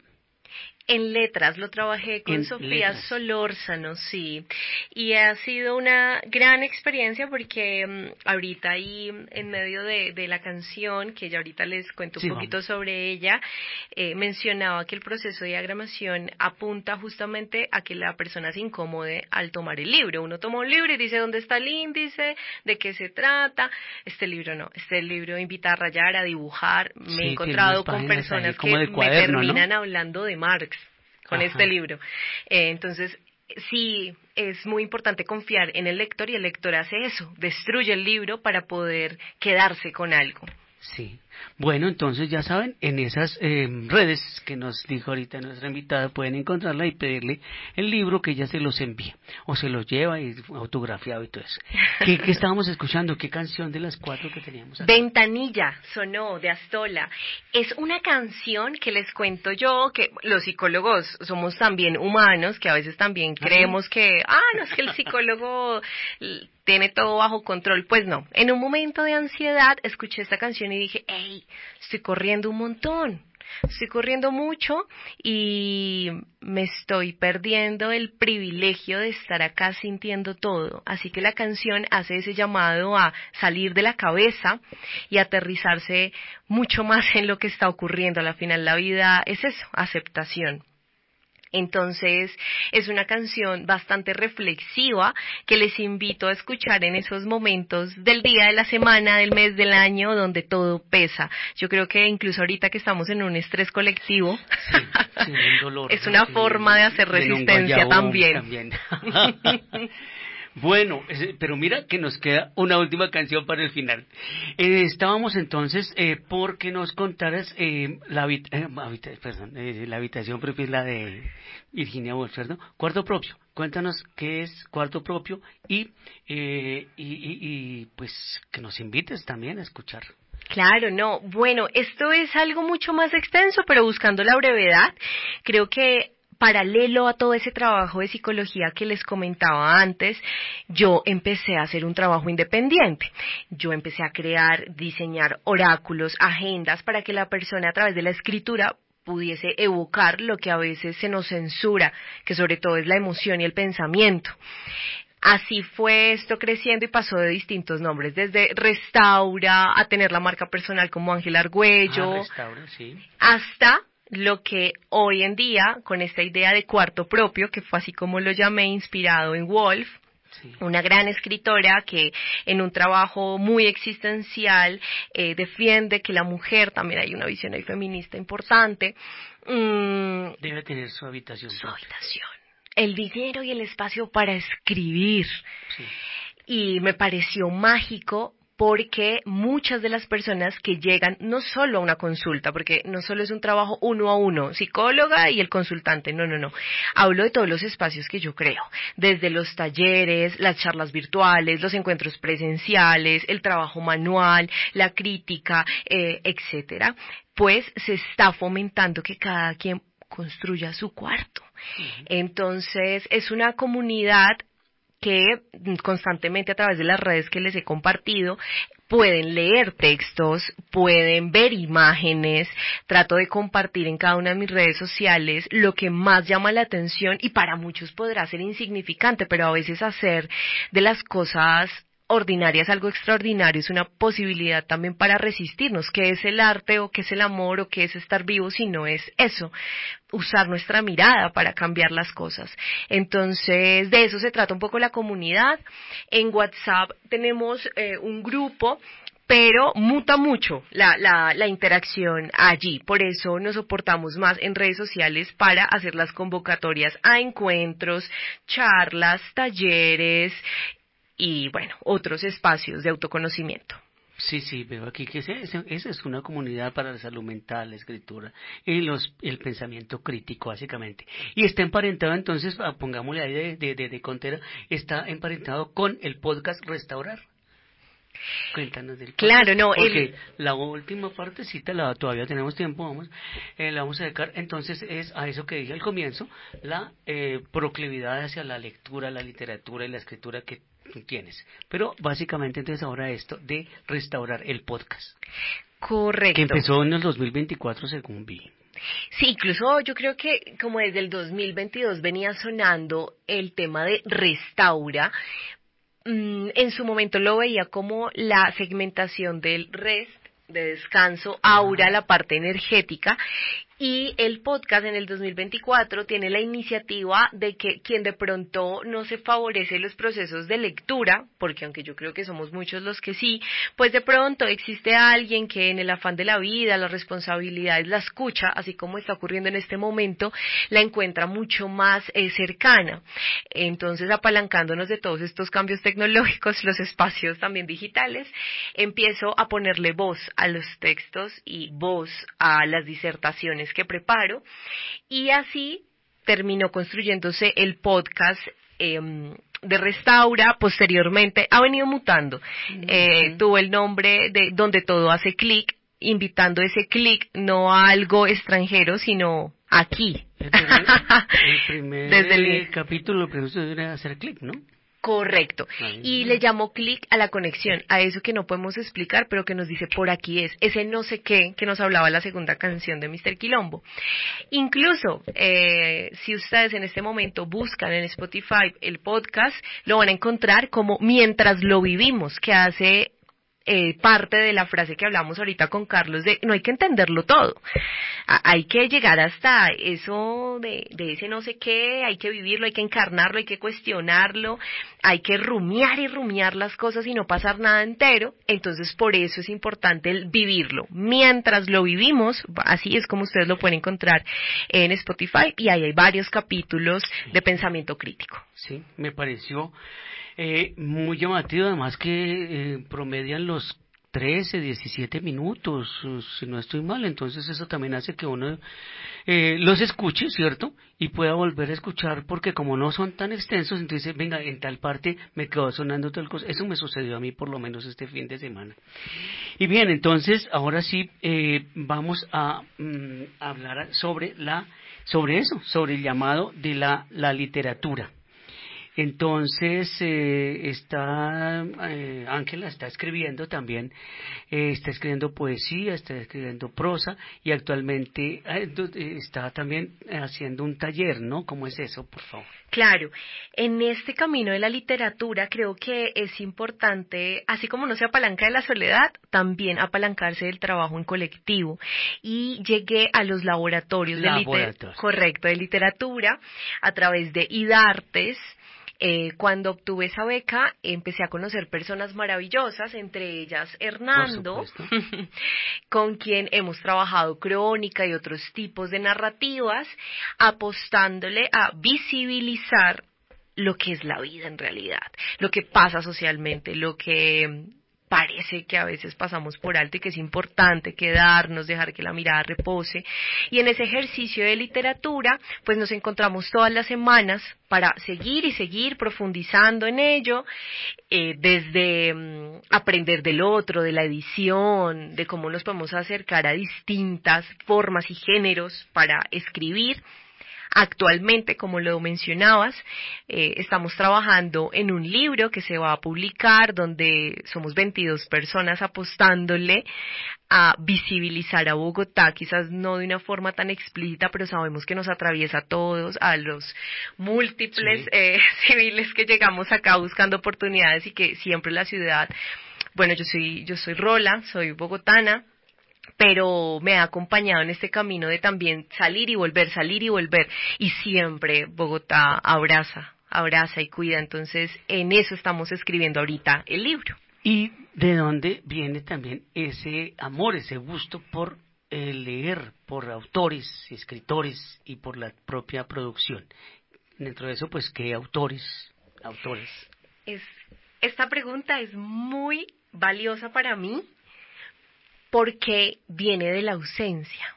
En letras, lo trabajé con Sofía Solórzano, sí, y ha sido una gran experiencia porque ahorita ahí en medio de la canción, que ya ahorita les cuento un poquito sobre ella, mencionaba que el proceso de diagramación apunta justamente a que la persona se incomode al tomar el libro. Uno toma un libro y dice ¿dónde está el índice? ¿De qué se trata? Este libro no, este libro invita a rayar, a dibujar. Me he encontrado con personas que me terminan hablando de Marx con este libro. Entonces, sí, es muy importante confiar en el lector, y el lector hace eso, destruye el libro para poder quedarse con algo. Sí. Bueno, entonces ya saben, en esas redes que nos dijo ahorita nuestra invitada, pueden encontrarla y pedirle el libro, que ella se los envía o se los lleva y autografiado y todo eso. ¿Qué estábamos escuchando? ¿Qué canción de las 4 que teníamos aquí? Ventanilla sonó de Astola. Es una canción que les cuento yo, que los psicólogos somos también humanos, que a veces también creemos que, no, es que el psicólogo tiene todo bajo control. Pues no, en un momento de ansiedad escuché esta canción y dije, hey, estoy corriendo un montón, estoy corriendo mucho y me estoy perdiendo el privilegio de estar acá sintiendo todo. Así que la canción hace ese llamado a salir de la cabeza y aterrizarse mucho más en lo que está ocurriendo. Al final la vida es eso, aceptación. Entonces, es una canción bastante reflexiva que les invito a escuchar en esos momentos del día, de la semana, del mes, del año, donde todo pesa. Yo creo que incluso ahorita que estamos en un estrés colectivo, sí, un dolor, es una forma de hacer resistencia también. Bueno, pero mira que nos queda una última canción para el final. Estábamos entonces porque nos contaras la habitación propia, es la de Virginia Woolf, ¿no? Cuarto propio. Cuéntanos qué es cuarto propio y pues que nos invites también a escuchar. Claro, no. Bueno, esto es algo mucho más extenso, pero buscando la brevedad, creo que paralelo a todo ese trabajo de psicología que les comentaba antes, yo empecé a hacer un trabajo independiente. Yo empecé a crear, diseñar oráculos, agendas para que la persona a través de la escritura pudiese evocar lo que a veces se nos censura, que sobre todo es la emoción y el pensamiento. Así fue esto creciendo y pasó de distintos nombres, desde Restaura a tener la marca personal como Ángel Argüello, Restaura, sí. hasta lo que hoy en día, con esta idea de cuarto propio, que fue así como lo llamé, inspirado en Woolf, sí, una gran escritora que en un trabajo muy existencial defiende que la mujer, también hay una visión ahí feminista importante, debe tener su habitación. El dinero y el espacio para escribir. Sí. Y me pareció mágico porque muchas de las personas que llegan no solo a una consulta, porque no solo es un trabajo uno a uno, psicóloga y el consultante, no. Hablo de todos los espacios que yo creo, desde los talleres, las charlas virtuales, los encuentros presenciales, el trabajo manual, la crítica, etcétera. Pues se está fomentando que cada quien construya su cuarto. Uh-huh. Entonces, es una comunidad que constantemente a través de las redes que les he compartido pueden leer textos, pueden ver imágenes, trato de compartir en cada una de mis redes sociales lo que más llama la atención y para muchos podrá ser insignificante, pero a veces hacer de las cosas ordinarias algo extraordinario es una posibilidad también para resistirnos. ¿Qué es el arte o qué es el amor o qué es estar vivo si no es eso? Usar nuestra mirada para cambiar las cosas. Entonces, de eso se trata un poco la comunidad. En WhatsApp tenemos un grupo, pero muta mucho la interacción allí. Por eso nos soportamos más en redes sociales para hacer las convocatorias a encuentros, charlas, talleres y, bueno, otros espacios de autoconocimiento. Sí, veo aquí que esa es una comunidad para la salud mental, la escritura y el pensamiento crítico, básicamente. Y está emparentado, entonces, pongámosle ahí de contera, está emparentado con el podcast Restaurar. Cuéntanos del podcast. Claro, no, porque la última partecita todavía tenemos tiempo, la vamos a dedicar, entonces es a eso que dije al comienzo, la proclividad hacia la lectura, la literatura y la escritura que tú tienes. Pero básicamente entonces ahora esto de Restaurar el podcast. Correcto. Que empezó en el 2024 según vi. Sí, incluso yo creo que como desde el 2022 venía sonando el tema de Restaura. En su momento lo veía como la segmentación del rest, de descanso, aura, la parte energética, y el podcast en el 2024 tiene la iniciativa de que quien de pronto no se favorece los procesos de lectura, porque aunque yo creo que somos muchos los que sí, pues de pronto existe alguien que en el afán de la vida, las responsabilidades, la escucha, así como está ocurriendo en este momento, la encuentra mucho más cercana. Entonces, apalancándonos de todos estos cambios tecnológicos, los espacios también digitales, empiezo a ponerle voz a los textos y voz a las disertaciones que preparo, y así terminó construyéndose el podcast de Restaura. Posteriormente ha venido mutando, tuvo el nombre de Donde Todo Hace Clic, invitando ese clic no a algo extranjero, sino aquí. El primer desde el capítulo, pero eso debería hacer clic, ¿no? Correcto. Y le llamo clic a la conexión, a eso que no podemos explicar, pero que nos dice por aquí es, ese no sé qué que nos hablaba la segunda canción de Mr. Quilombo. Incluso, si ustedes en este momento buscan en Spotify el podcast, lo van a encontrar como Mientras lo vivimos, que hace parte de la frase que hablamos ahorita con Carlos de no hay que entenderlo todo, hay que llegar hasta eso de ese no sé qué, hay que vivirlo, hay que encarnarlo, hay que cuestionarlo, hay que rumiar y rumiar las cosas y no pasar nada entero. Entonces por eso es importante el vivirlo. Mientras lo vivimos, así es como ustedes lo pueden encontrar en Spotify, y ahí hay varios capítulos de pensamiento crítico. Sí, me pareció Muy llamativo, además que promedian los 13, 17 minutos, si no estoy mal, entonces eso también hace que uno los escuche, ¿cierto? Y pueda volver a escuchar, porque como no son tan extensos, entonces, venga, en tal parte me quedó sonando tal cosa. Eso me sucedió a mí por lo menos este fin de semana. Y bien, entonces, ahora sí, vamos a hablar sobre eso, sobre el llamado de la literatura. Entonces, Ángela está escribiendo también, está escribiendo poesía, está escribiendo prosa y actualmente está también haciendo un taller, ¿no? ¿Cómo es eso, por favor? Claro, en este camino de la literatura creo que es importante, así como no se apalanca de la soledad, también apalancarse del trabajo en colectivo. Y llegué a los laboratorios de literatura a través de IDARTES. Cuando obtuve esa beca, empecé a conocer personas maravillosas, entre ellas Hernando, con quien hemos trabajado crónica y otros tipos de narrativas, apostándole a visibilizar lo que es la vida en realidad, lo que pasa socialmente, lo que parece que a veces pasamos por alto y que es importante quedarnos, dejar que la mirada repose. Y en ese ejercicio de literatura, pues nos encontramos todas las semanas para seguir profundizando en ello, desde aprender del otro, de la edición, de cómo nos podemos acercar a distintas formas y géneros para escribir. Actualmente, como lo mencionabas, estamos trabajando en un libro que se va a publicar donde somos 22 personas apostándole a visibilizar a Bogotá, quizás no de una forma tan explícita, pero sabemos que nos atraviesa a todos, a los múltiples civiles que llegamos acá buscando oportunidades y que siempre la ciudad, bueno, yo soy Rola, soy bogotana, pero me ha acompañado en este camino de también salir y volver, y siempre Bogotá abraza y cuida. Entonces en eso estamos escribiendo ahorita el libro. ¿Y de dónde viene también ese amor, ese gusto por leer, por autores, escritores y por la propia producción? Dentro de eso, pues, ¿qué autores? Esta pregunta es muy valiosa para mí, porque viene de la ausencia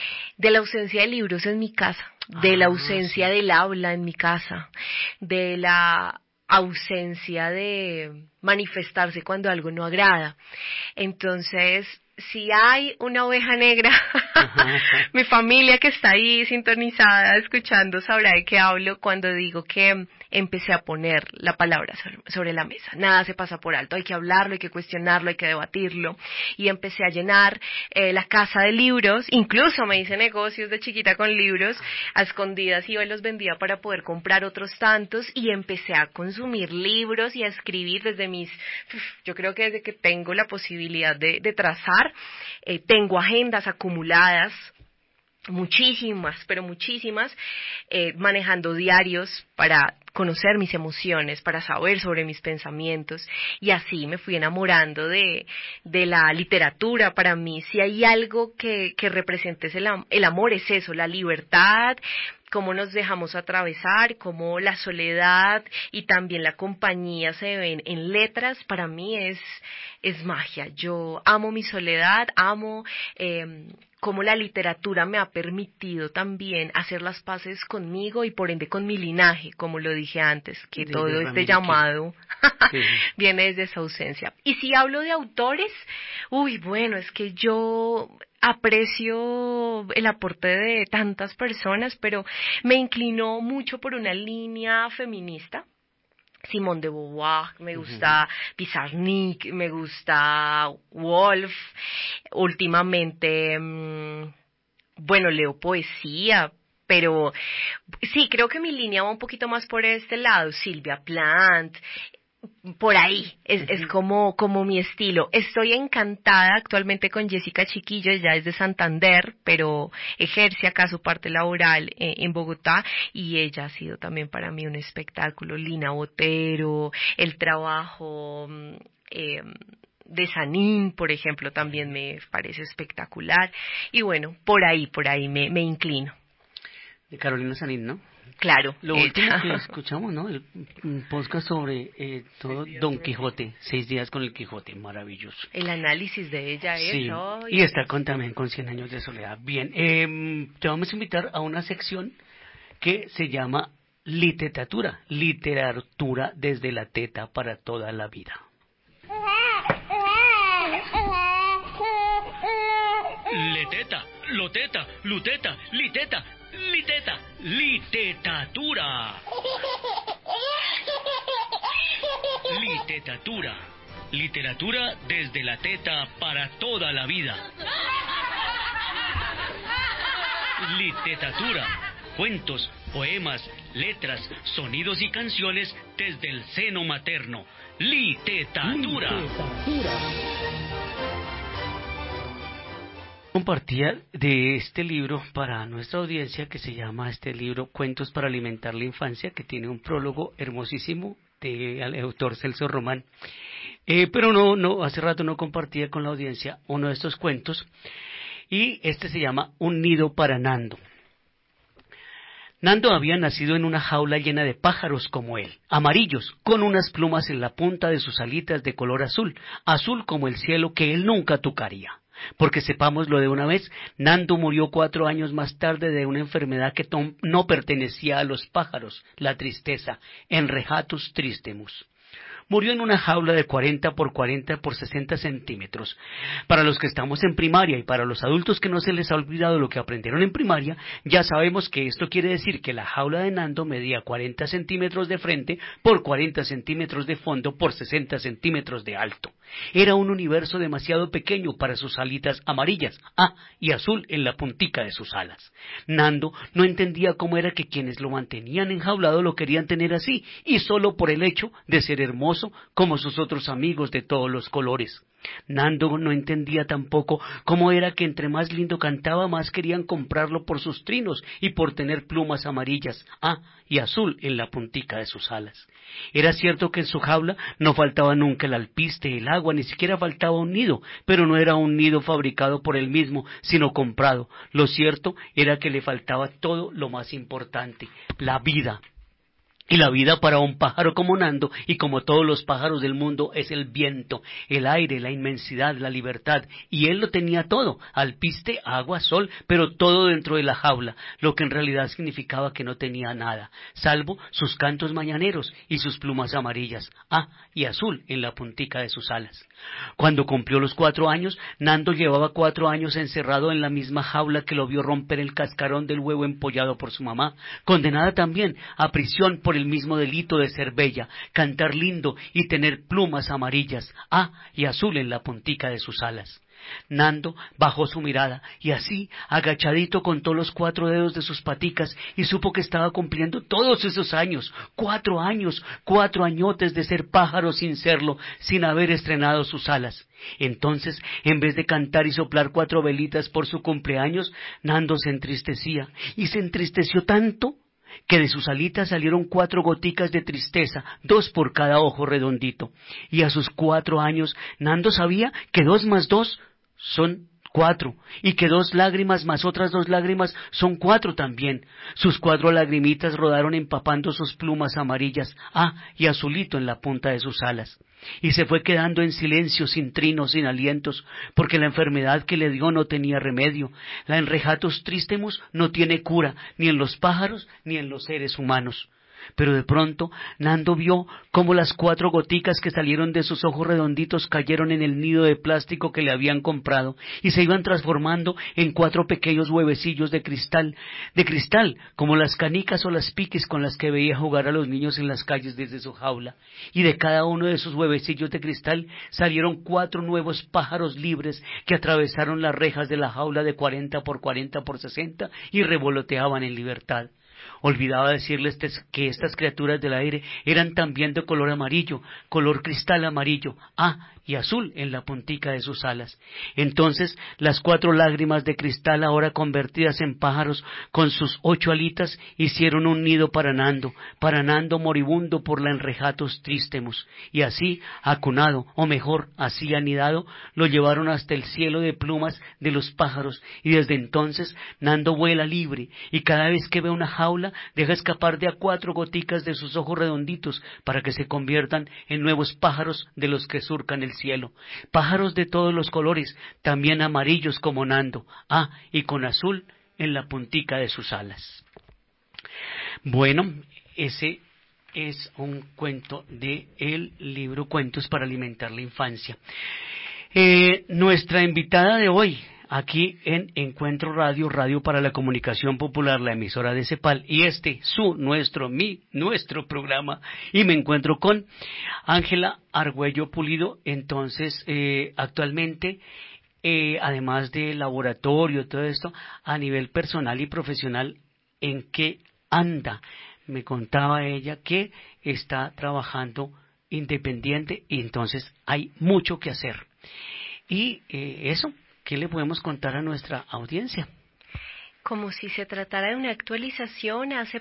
de libros en mi casa, de la ausencia del habla en mi casa, de la ausencia de manifestarse cuando algo no agrada. Entonces, si hay una oveja negra, mi familia que está ahí sintonizada, escuchando, sabrá de qué hablo cuando digo que empecé a poner la palabra sobre la mesa. Nada se pasa por alto, hay que hablarlo, hay que cuestionarlo, hay que debatirlo. Y empecé a llenar la casa de libros, incluso me hice negocios de chiquita con libros, a escondidas iba y los vendía para poder comprar otros tantos, y empecé a consumir libros y a escribir yo creo que desde que tengo la posibilidad de trazar, tengo agendas acumuladas, muchísimas, manejando diarios para conocer mis emociones, para saber sobre mis pensamientos, y así me fui enamorando de la literatura. Para mí, si hay algo que represente el amor, es eso, la libertad, cómo nos dejamos atravesar, cómo la soledad y también la compañía se ven en letras. Para mí es magia. Yo amo mi soledad, amo cómo la literatura me ha permitido también hacer las paces conmigo y por ende con mi linaje, como lo dije antes, que todo este llamado viene desde esa ausencia. Y si hablo de autores, bueno, es que yo aprecio el aporte de tantas personas, pero me inclino mucho por una línea feminista. Simone de Beauvoir, me gusta Pizarnik, me gusta Woolf. Últimamente, leo poesía, pero sí, creo que mi línea va un poquito más por este lado. Sylvia Plath, por ahí, es como mi estilo. Estoy encantada actualmente con Jessica Chiquillo, ella es de Santander, pero ejerce acá su parte laboral en Bogotá, y ella ha sido también para mí un espectáculo. Lina Botero, el trabajo de Sanín, por ejemplo, también me parece espectacular, y bueno, por ahí me inclino. De Carolina Sanín, ¿no? Claro. Lo último que escuchamos, ¿no? Un podcast sobre todo Don Quijote, 6 días con el Quijote, maravilloso. El análisis de ella es Sí, hoy. y está también con 100 años de soledad. Bien, te vamos a invitar a una sección que se llama literatura desde la teta para toda la vida. Leteta, loteta, luteta, liteta, liteta, literatura. Literatura. Literatura desde la teta para toda la vida. Literatura. Cuentos, poemas, letras, sonidos y canciones desde el seno materno. Literatura. Compartía de este libro para nuestra audiencia que se llama este libro Cuentos para alimentar la infancia, que tiene un prólogo hermosísimo del autor Celso Román. Pero no, hace rato no compartía con la audiencia uno de estos cuentos, y este se llama Un nido para Nando. Nando había nacido en una jaula llena de pájaros como él, amarillos, con unas plumas en la punta de sus alitas de color azul, azul como el cielo que él nunca tocaría. Porque sepámoslo de una vez, Nando murió 4 años más tarde de una enfermedad que no pertenecía a los pájaros, la tristeza, Enrejatus tristemus. Murió en una jaula de 40 por 40 por 60 centímetros. Para los que estamos en primaria y para los adultos que no se les ha olvidado lo que aprendieron en primaria, ya sabemos que esto quiere decir que la jaula de Nando medía 40 centímetros de frente por 40 centímetros de fondo por 60 centímetros de alto. Era un universo demasiado pequeño para sus alitas amarillas, y azul en la puntica de sus alas. Nando no entendía cómo era que quienes lo mantenían enjaulado lo querían tener así, y solo por el hecho de ser hermoso como sus otros amigos de todos los colores. Nando no entendía tampoco cómo era que entre más lindo cantaba, más querían comprarlo por sus trinos y por tener plumas amarillas, y azul en la puntica de sus alas. Era cierto que en su jaula no faltaba nunca el alpiste, el agua, ni siquiera faltaba un nido, pero no era un nido fabricado por él mismo, sino comprado. Lo cierto era que le faltaba todo lo más importante, la vida. Y la vida para un pájaro como Nando, y como todos los pájaros del mundo, es el viento, el aire, la inmensidad, la libertad. Y él lo tenía todo, alpiste, agua, sol, pero todo dentro de la jaula, lo que en realidad significaba que no tenía nada, salvo sus cantos mañaneros y sus plumas amarillas, y azul en la puntica de sus alas. Cuando cumplió los 4 años, Nando llevaba 4 años encerrado en la misma jaula que lo vio romper el cascarón del huevo empollado por su mamá, condenada también a prisión por el mismo delito de ser bella, cantar lindo y tener plumas amarillas, y azul en la puntica de sus alas. Nando bajó su mirada y así, agachadito, contó los 4 dedos de sus paticas y supo que estaba cumpliendo todos esos años, 4 años, 4 añotes de ser pájaro sin serlo, sin haber estrenado sus alas. Entonces, en vez de cantar y soplar 4 velitas por su cumpleaños, Nando se entristecía, y se entristeció tanto que de sus alitas salieron 4 goticas de tristeza, 2 por cada ojo redondito. Y a sus 4 años, Nando sabía que 2 más 2 son 4, y que 2 lágrimas más otras 2 lágrimas son 4 también. Sus 4 lagrimitas rodaron empapando sus plumas amarillas, y azulito en la punta de sus alas. Y se fue quedando en silencio, sin trinos, sin alientos, porque la enfermedad que le dio no tenía remedio. La Enrejatus tristemus no tiene cura, ni en los pájaros, ni en los seres humanos. Pero de pronto Nando vio cómo las 4 goticas que salieron de sus ojos redonditos cayeron en el nido de plástico que le habían comprado y se iban transformando en 4 pequeños huevecillos de cristal, como las canicas o las piques con las que veía jugar a los niños en las calles desde su jaula. Y de cada uno de esos huevecillos de cristal salieron 4 nuevos pájaros libres que atravesaron las rejas de la jaula de 40 por 40 por 60 y revoloteaban en libertad. Olvidaba decirles que estas criaturas del aire eran también de color amarillo, color cristal amarillo, y azul en la puntica de sus alas. Entonces las 4 lágrimas de cristal, ahora convertidas en pájaros, con sus 8 alitas, hicieron un nido para Nando moribundo por la enrejatos trístemos, y así, acunado, o mejor, así anidado, lo llevaron hasta el cielo de plumas de los pájaros, y desde entonces Nando vuela libre, y cada vez que ve una jaula, deja escapar de a 4 goticas de sus ojos redonditos, para que se conviertan en nuevos pájaros de los que surcan el cielo. Pájaros de todos los colores, también amarillos como Nando, y con azul en la puntica de sus alas. Bueno, ese es un cuento de el libro Cuentos para alimentar la infancia. Nuestra invitada de hoy, aquí en Encuentro Radio, Radio para la Comunicación Popular, la emisora de CEPAL, y nuestro programa, y me encuentro con Ángela Argüello Pulido. Entonces, actualmente, además de laboratorio, todo esto, a nivel personal y profesional, ¿en qué anda? Me contaba ella que está trabajando independiente y entonces hay mucho que hacer. Y eso, ¿qué le podemos contar a nuestra audiencia? Como si se tratara de una actualización, hace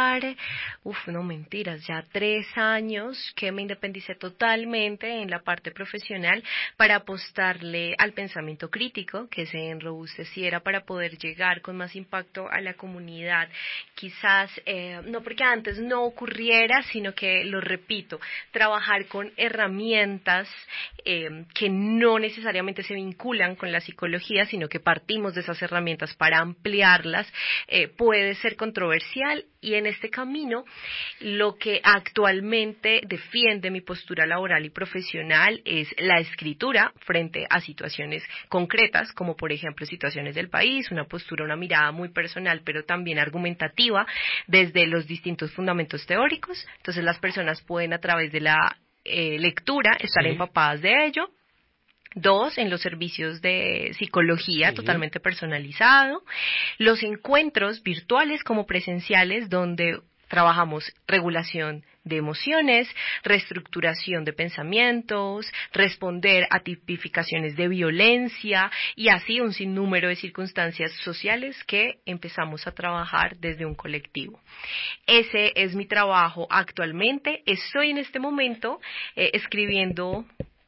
no mentiras, ya 3 años que me independicé totalmente en la parte profesional para apostarle al pensamiento crítico, que se enrobusteciera para poder llegar con más impacto a la comunidad. Quizás, no porque antes no ocurriera, sino que, lo repito, trabajar con herramientas que no necesariamente se vinculan con la psicología, sino que partimos de esas herramientas para ampliar puede ser controversial, y en este camino lo que actualmente defiende mi postura laboral y profesional es la escritura frente a situaciones concretas, como por ejemplo situaciones del país, una postura, una mirada muy personal pero también argumentativa desde los distintos fundamentos teóricos. Entonces las personas pueden, a través de la lectura, estar empapadas de ello. 2, en los servicios de psicología totalmente personalizado, los encuentros virtuales como presenciales, donde trabajamos regulación de emociones, reestructuración de pensamientos, responder a tipificaciones de violencia y así un sinnúmero de circunstancias sociales que empezamos a trabajar desde un colectivo. Ese es mi trabajo actualmente. Estoy en este momento escribiendo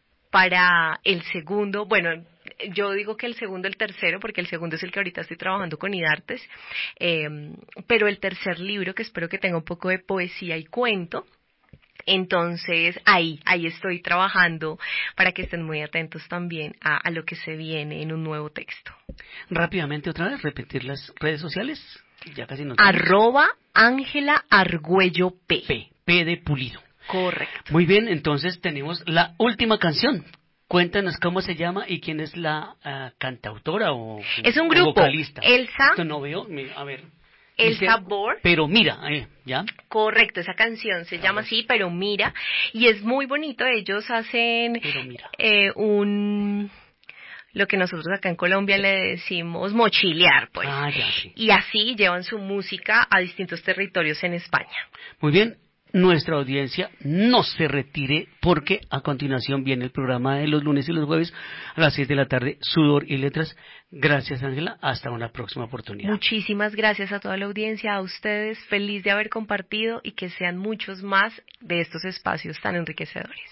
para el segundo, yo digo que el tercero, porque el segundo es el que ahorita estoy trabajando con IDARTES, pero el tercer libro, que espero que tenga un poco de poesía y cuento. Entonces ahí estoy trabajando para que estén muy atentos también a lo que se viene en un nuevo texto. Rápidamente otra vez, repetir las redes sociales, ya casi no @Ángela Argüello P. P de Pulido. Correcto. Muy bien, entonces tenemos la última canción. Cuéntanos cómo se llama y quién es la cantautora o es un grupo, vocalista. Elsa. Esto no veo, a ver. Elsa Bor. Pero mira, ¿ya? Correcto, esa canción se llama así, Pero Mira, y es muy bonito. Ellos hacen lo que nosotros acá en Colombia le decimos mochilear, pues. Ya, sí. Y así llevan su música a distintos territorios en España. Muy bien. Nuestra audiencia no se retire, porque a continuación viene el programa de los lunes y los jueves a las 6 de la tarde, Sudor y Letras. Gracias, Ángela. Hasta una próxima oportunidad. Muchísimas gracias a toda la audiencia, a ustedes. Feliz de haber compartido y que sean muchos más de estos espacios tan enriquecedores.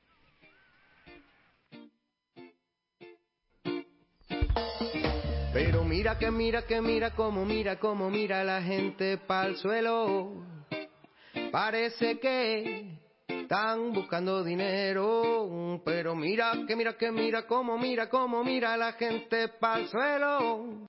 Pero mira como mira la gente pa'l suelo. Parece que están buscando dinero, pero mira como mira la gente pa'l suelo.